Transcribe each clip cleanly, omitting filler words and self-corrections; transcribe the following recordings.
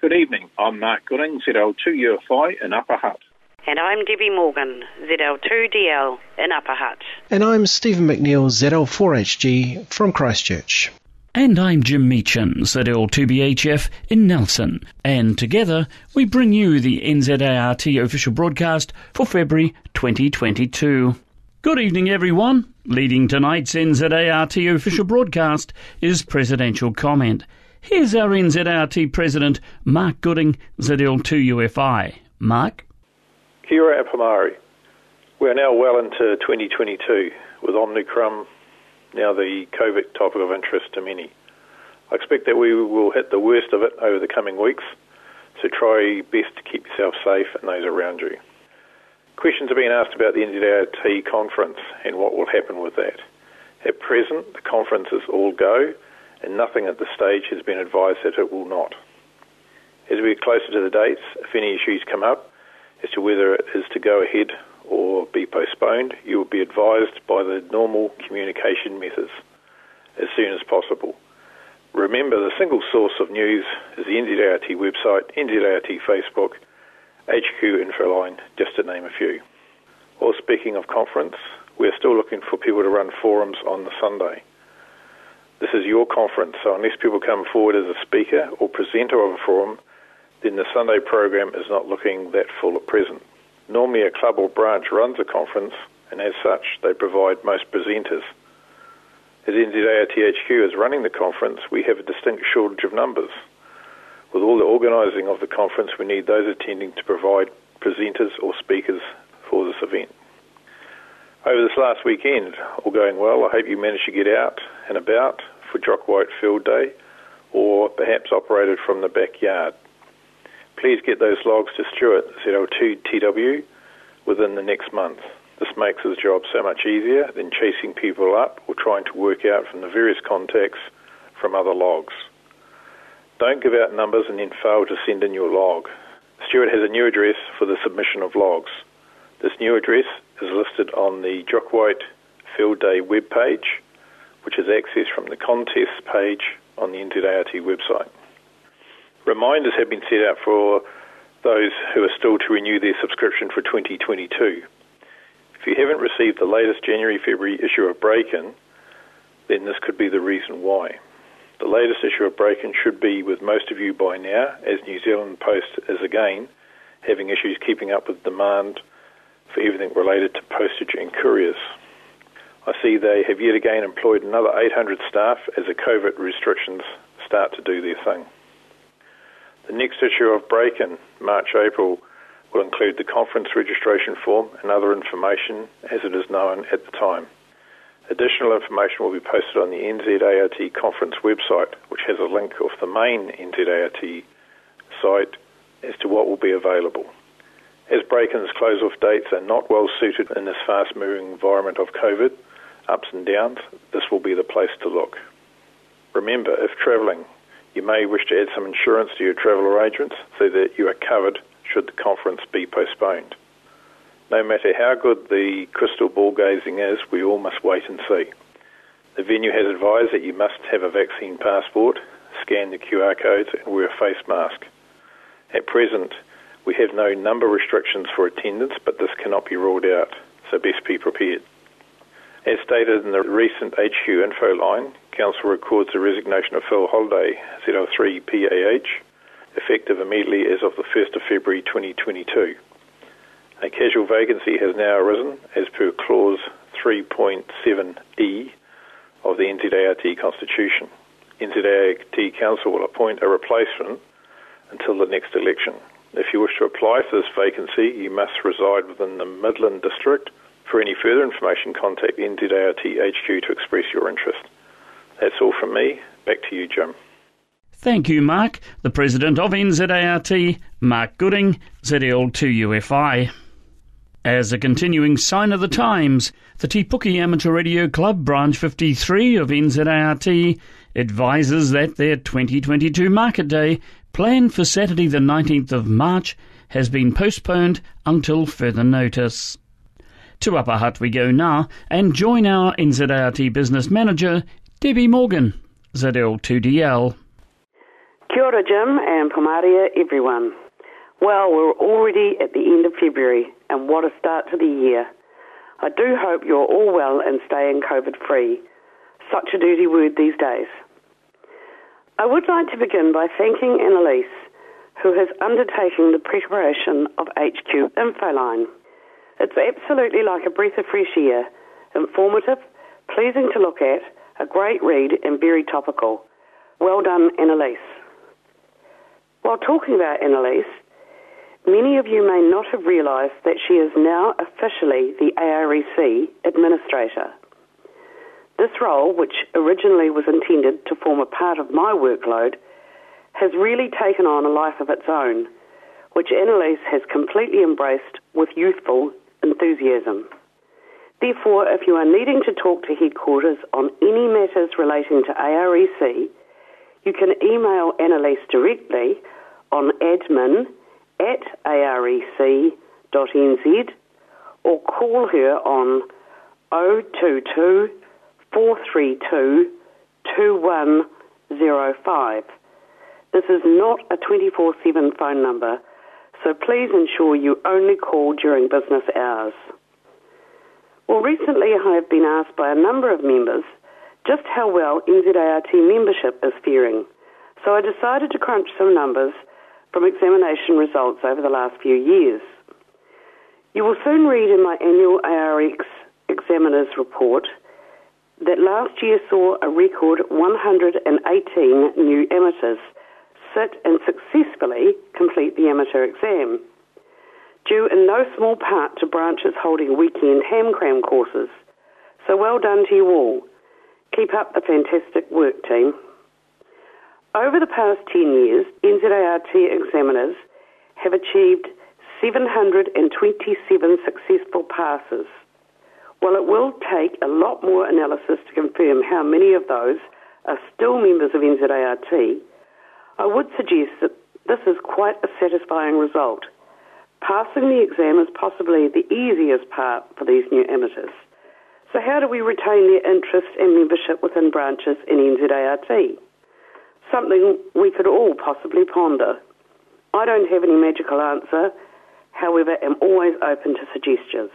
Good evening. I'm Mark Gooding, ZL2UFI in Upper Hutt. And I'm Debbie Morgan, ZL2DL in Upper Hutt. And I'm Stephen McNeil, ZL4HG from Christchurch. And I'm Jim Meechan, ZL2BHF in Nelson. And together we bring you the NZART official broadcast for February 2022. Good evening, everyone. Leading tonight's NZART official broadcast is Presidential Comment. Here's our NZART President, Mark Gooding, ZL2UFI. Mark? Kia ora Apamari. We are now well into 2022, with Omicron now the COVID topic of interest to many. I expect that we will hit the worst of it over the coming weeks, so try best to keep yourself safe and those around you. Questions are being asked about the NZART conference and what will happen with that. At present, the conference is all go, and nothing at this stage has been advised that it will not. As we get closer to the dates, if any issues come up as to whether it is to go ahead or be postponed, you will be advised by the normal communication methods as soon as possible. Remember, the single source of news is the NZART website, NZART Facebook, HQ Infoline, just to name a few. Well, speaking of conference, we're still looking for people to run forums on the Sunday. This is your conference, so unless people come forward as a speaker or presenter of a forum, then the Sunday program is not looking that full at present. Normally a club or branch runs a conference, and as such, they provide most presenters. As NZART HQ is running the conference, we have a distinct shortage of numbers. With all the organising of the conference, we need those attending to provide presenters or speakers for this event. Over this last weekend, all going well, I hope you managed to get out and about for Jock White Field Day, or perhaps operated from the backyard. Please get those logs to Stuart, ZL2TW, within the next month. This makes his job so much easier than chasing people up or trying to work out from the various contacts from other logs. Don't give out numbers and then fail to send in your log. Stuart has a new address for the submission of logs. This new address is listed on the Jock White Field Day webpage, which is accessed from the contests page on the NZART website. Reminders have been set out for those who are still to renew their subscription for 2022. If you haven't received the latest January-February issue of Break-In, then this could be the reason why. The latest issue of Break-In should be with most of you by now, as New Zealand Post is again having issues keeping up with demand for everything related to postage and couriers. I see they have yet again employed another 800 staff as the COVID restrictions start to do their thing. The next issue of Break-In, March-April, will include the conference registration form and other information as it is known at the time. Additional information will be posted on the NZART conference website, which has a link off the main NZART site as to what will be available. As Break-In's close-off dates are not well suited in this fast-moving environment of COVID, ups and downs, this will be the place to look. Remember, if travelling, you may wish to add some insurance to your travel arrangements so that you are covered should the conference be postponed. No matter how good the crystal ball gazing is, we all must wait and see. The venue has advised that you must have a vaccine passport, scan the QR codes and wear a face mask. At present, we have no number restrictions for attendance, but this cannot be ruled out, so best be prepared. As stated in the recent HQ info line, Council records the resignation of Phil Holiday, ZL3PAH, effective immediately as of the 1st of February 2022. A casual vacancy has now arisen as per clause 3.7e of the NZART Constitution. NZART Council will appoint a replacement until the next election. If you wish to apply for this vacancy, you must reside within the Midland District. For any further information, contact NZART HQ to express your interest. That's all from me. Back to you, Jim. Thank you, Mark. The President of NZART, Mark Gooding, ZL2UFI. As a continuing sign of the times, the Te Puke Amateur Radio Club Branch 53 of NZART advises that their 2022 Market Day, planned for Saturday the 19th of March, has been postponed until further notice. To Upper Hutt we go now and join our NZART Business Manager, Debbie Morgan, ZL2DL. Kia Kia ora, Jim, and Pomaria, everyone. Well, we're already at the end of February, and what a start to the year. I do hope you're all well and staying COVID-free. Such a dirty word these days. I would like to begin by thanking Annalise, who has undertaken the preparation of HQ Infoline. It's absolutely like a breath of fresh air, informative, pleasing to look at, a great read and very topical. Well done, Annalise. While talking about Annalise, many of you may not have realised that she is now officially the AREC Administrator. This role, which originally was intended to form a part of my workload, has really taken on a life of its own, which Annalise has completely embraced with youthful enthusiasm. Therefore, if you are needing to talk to headquarters on any matters relating to AREC, you can email Annalise directly on admin@arec.nz or call her on 022 432 2105. This is not a 24/7 phone number, so please ensure you only call during business hours. Well, recently I have been asked by a number of members just how well NZART membership is faring, so I decided to crunch some numbers from examination results over the last few years. You will soon read in my annual ARX Examiners Report that last year saw a record 118 new amateurs sit and successfully complete the amateur exam, due in no small part to branches holding weekend ham-cram courses. So well done to you all. Keep up the fantastic work, team. Over the past 10 years, NZART examiners have achieved 727 successful passes. While it will take a lot more analysis to confirm how many of those are still members of NZART, I would suggest that this is quite a satisfying result. Passing the exam is possibly the easiest part for these new amateurs. So how do we retain their interest and membership within branches in NZART? Something we could all possibly ponder. I don't have any magical answer, however, am always open to suggestions.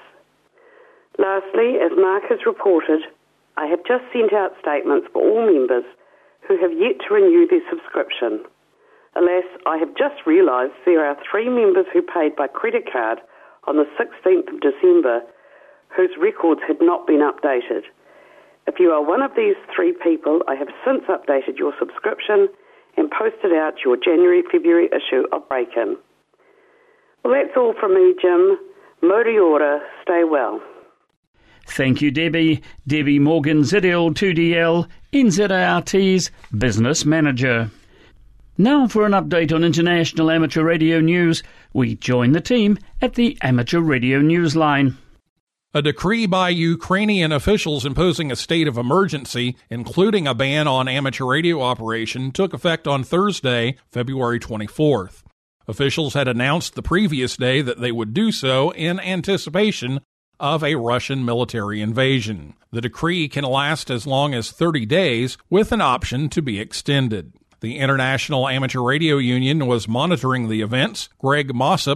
Lastly, as Mark has reported, I have just sent out statements for all members who have yet to renew their subscription. Alas, I have just realised there are 3 members who paid by credit card on the 16th of December whose records had not been updated. If you are one of these 3 people, I have since updated your subscription and posted out your January-February issue of Break-In. Well, that's all from me, Jim. Mōri ora, stay well. Thank you, Debbie. Debbie Morgan, ZL2DL, NZART's Business Manager. Now for an update on international amateur radio news, we join the team at the Amateur Radio Newsline. A decree by Ukrainian officials imposing a state of emergency, including a ban on amateur radio operation, took effect on Thursday, February 24th. Officials had announced the previous day that they would do so in anticipation of a Russian military invasion. The decree can last as long as 30 days, with an option to be extended. The International Amateur Radio Union was monitoring the events. Greg Mossop,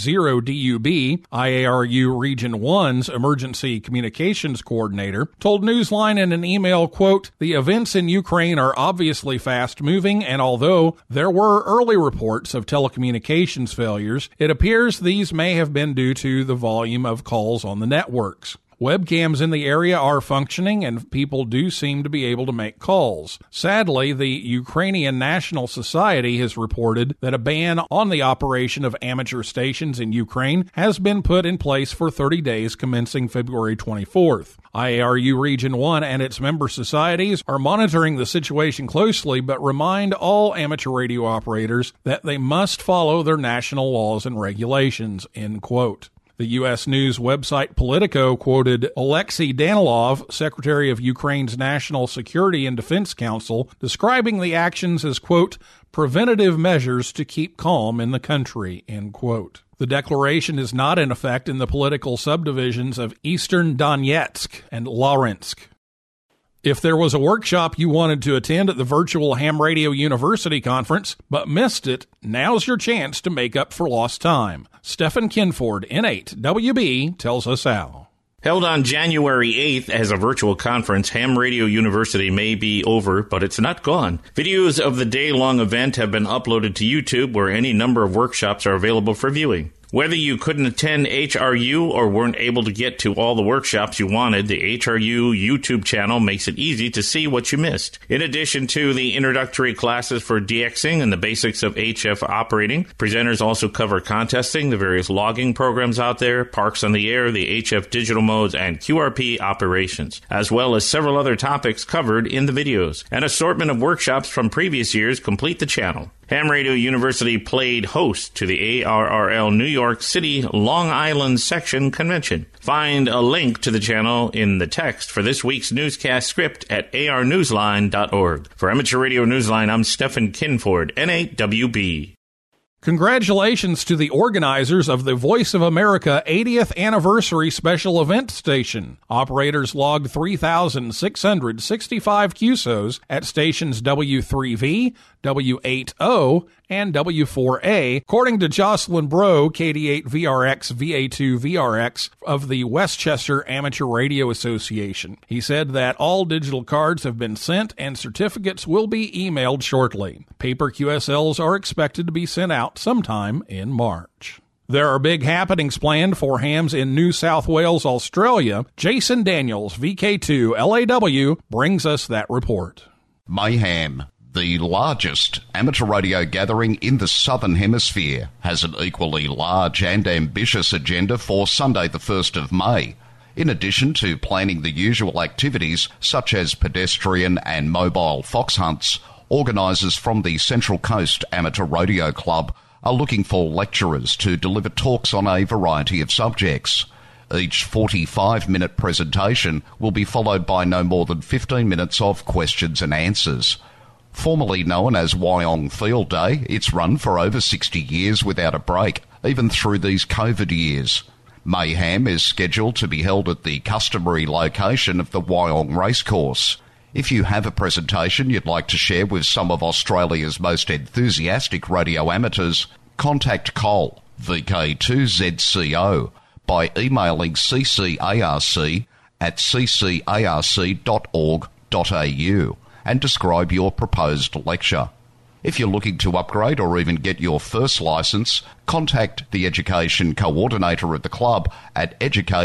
G0DUB, IARU Region 1's Emergency Communications Coordinator, told Newsline in an email, quote, "The events in Ukraine are obviously fast-moving, and although there were early reports of telecommunications failures, it appears these may have been due to the volume of calls on the networks. Webcams in the area are functioning and people do seem to be able to make calls. Sadly, the Ukrainian National Society has reported that a ban on the operation of amateur stations in Ukraine has been put in place for 30 days commencing February 24th. IARU Region 1 and its member societies are monitoring the situation closely, but remind all amateur radio operators that they must follow their national laws and regulations," end quote. The U.S. news website Politico quoted Alexei Danilov, Secretary of Ukraine's National Security and Defense Council, describing the actions as, quote, "preventative measures to keep calm in the country," end quote. The declaration is not in effect in the political subdivisions of Eastern Donetsk and Luhansk. If there was a workshop you wanted to attend at the virtual Ham Radio University conference but missed it, now's your chance to make up for lost time. Stephen Kinford, N8 WB, tells us how. Held on January 8th as a virtual conference, Ham Radio University may be over, but it's not gone. Videos of the day-long event have been uploaded to YouTube, where any number of workshops are available for viewing. Whether you couldn't attend HRU or weren't able to get to all the workshops you wanted, the HRU YouTube channel makes it easy to see what you missed. In addition to the introductory classes for DXing and the basics of HF operating, presenters also cover contesting, the various logging programs out there, Parks on the Air, the HF digital modes, and QRP operations, as well as several other topics covered in the videos. An assortment of workshops from previous years complete the channel. Ham Radio University played host to the ARRL New York City Long Island Section Convention. Find a link to the channel in the text for this week's newscast script at arnewsline.org. For Amateur Radio Newsline, I'm Stephen Kinford, N8WB. Congratulations to the organizers of the Voice of America 80th Anniversary Special Event Station. Operators logged 3,665 QSOs at stations W3V, W8O, and W4A, according to Jocelyn Bro, KD8VRX, VA2VRX of the Westchester Amateur Radio Association. He said that all digital cards have been sent and certificates will be emailed shortly. Paper QSLs are expected to be sent out sometime in March. There are big happenings planned for hams in New South Wales, Australia. Jason Daniels, VK2 LAW, brings us that report. Mayhem, the largest amateur radio gathering in the Southern Hemisphere, has an equally large and ambitious agenda for Sunday the 1st of May. In addition to planning the usual activities such as pedestrian and mobile fox hunts, organisers from the Central Coast Amateur Rodeo Club are looking for lecturers to deliver talks on a variety of subjects. Each 45-minute presentation will be followed by no more than 15 minutes of questions and answers. Formerly known as Wyong Field Day, it's run for over 60 years without a break, even through these COVID years. Mayhem is scheduled to be held at the customary location of the Wyong Racecourse. If you have a presentation you'd like to share with some of Australia's most enthusiastic radio amateurs, contact Cole, VK2ZCO, by emailing ccarc@ccarc.org.au and describe your proposed lecture. If you're looking to upgrade or even get your first licence, contact the Education Coordinator at the club at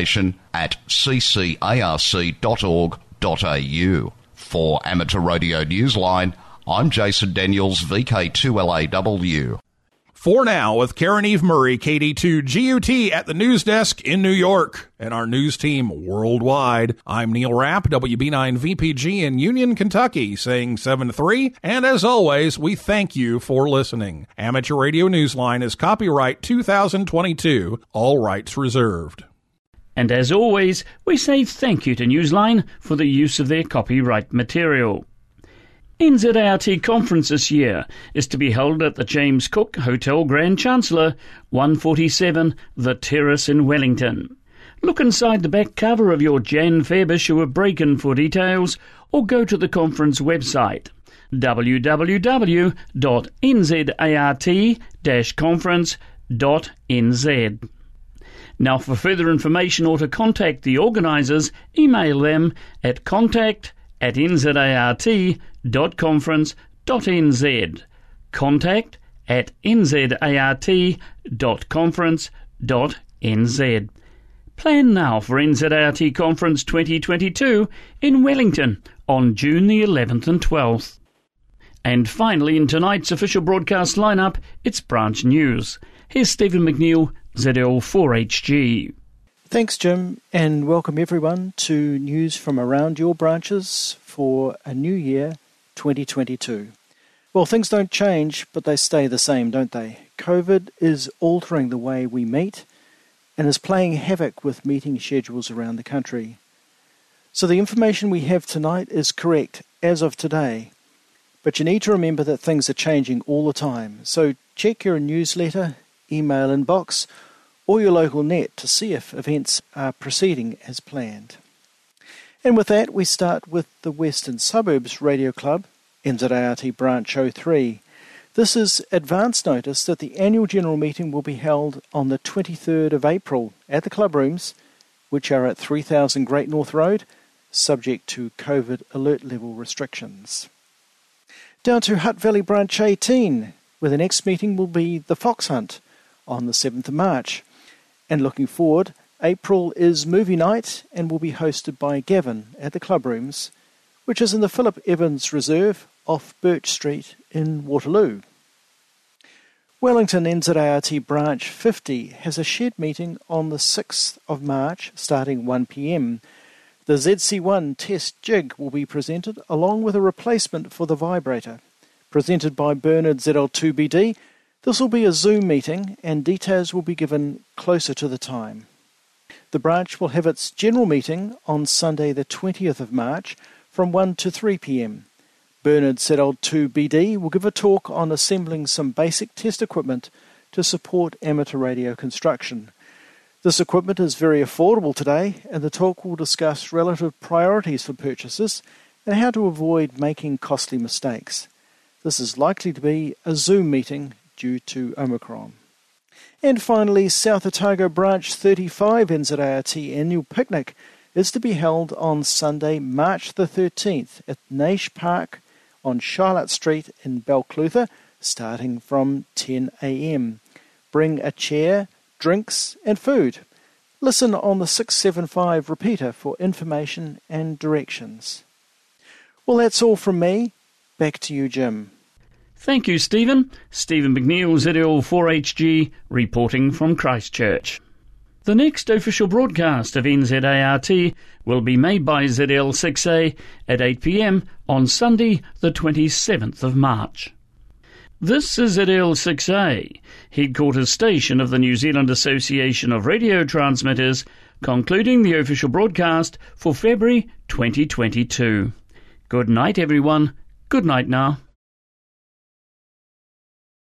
education@ccarc.org.au. For Amateur Radio Newsline, I'm Jason Daniels, VK2LAW. For now, with Karen Eve Murray, KD2GUT at the news desk in New York, and our news team worldwide, I'm Neil Rapp, WB9VPG in Union, Kentucky, saying 7-3, and as always, we thank you for listening. Amateur Radio Newsline is copyright 2022, all rights reserved. And as always, we say thank you to Newsline for the use of their copyright material. NZART conference this year is to be held at the James Cook Hotel Grand Chancellor, 147 The Terrace in Wellington. Look inside the back cover of your Jan Feb issue of Break-In for details, or go to the conference website www.nzart-conference.nz. Now, for further information or to contact the organisers, email them at contact@nzart.conference.nz. contact@nzart.conference.nz. Plan now for NZART Conference 2022 in Wellington on June the 11th and 12th. And finally, in tonight's official broadcast lineup, it's Branch News. Here's Stephen McNeil, ZL4HG. Thanks, Jim, and welcome everyone to news from around your branches for a new year, 2022. Well, things don't change, but they stay the same, don't they? COVID is altering the way we meet and is playing havoc with meeting schedules around the country. So the information we have tonight is correct as of today, but you need to remember that things are changing all the time. So check your newsletter, email inbox, or your local net to see if events are proceeding as planned. And with that, we start with the Western Suburbs Radio Club, NZART Branch 03. This is advance notice that the annual general meeting will be held on the 23rd of April at the club rooms, which are at 3000 Great North Road, subject to COVID alert level restrictions. Down to Hutt Valley Branch 18, where the next meeting will be the Fox Hunt on the 7th of March. And looking forward, April is movie night and will be hosted by Gavin at the club rooms, which is in the Philip Evans Reserve off Birch Street in Waterloo. Wellington NZART Branch 50 has a shared meeting on the 6th of March starting 1 p.m. The ZC1 test jig will be presented along with a replacement for the vibrator. Presented by Bernard ZL2BD, this will be a Zoom meeting and details will be given closer to the time. The branch will have its general meeting on Sunday the 20th of March from 1 to 3 p.m. Bernard ZL2BD will give a talk on assembling some basic test equipment to support amateur radio construction. This equipment is very affordable today, and the talk will discuss relative priorities for purchases and how to avoid making costly mistakes. This is likely to be a Zoom meeting due to Omicron. And finally, South Otago Branch 35 NZART annual picnic is to be held on Sunday, March the 13th at Naish Park on Charlotte Street in Balclutha, starting from 10 a.m. Bring a chair, drinks and food. Listen on the 675 repeater for information and directions. Well, that's all from me. Back to you, Jim. Thank you, Stephen. Stephen McNeil, ZL4HG, reporting from Christchurch. The next official broadcast of NZART will be made by ZL6A at 8 p.m. on Sunday, the 27th of March. This is ZL6A, headquarters station of the New Zealand Association of Radio Transmitters, concluding the official broadcast for February 2022. Good night, everyone. Good night now.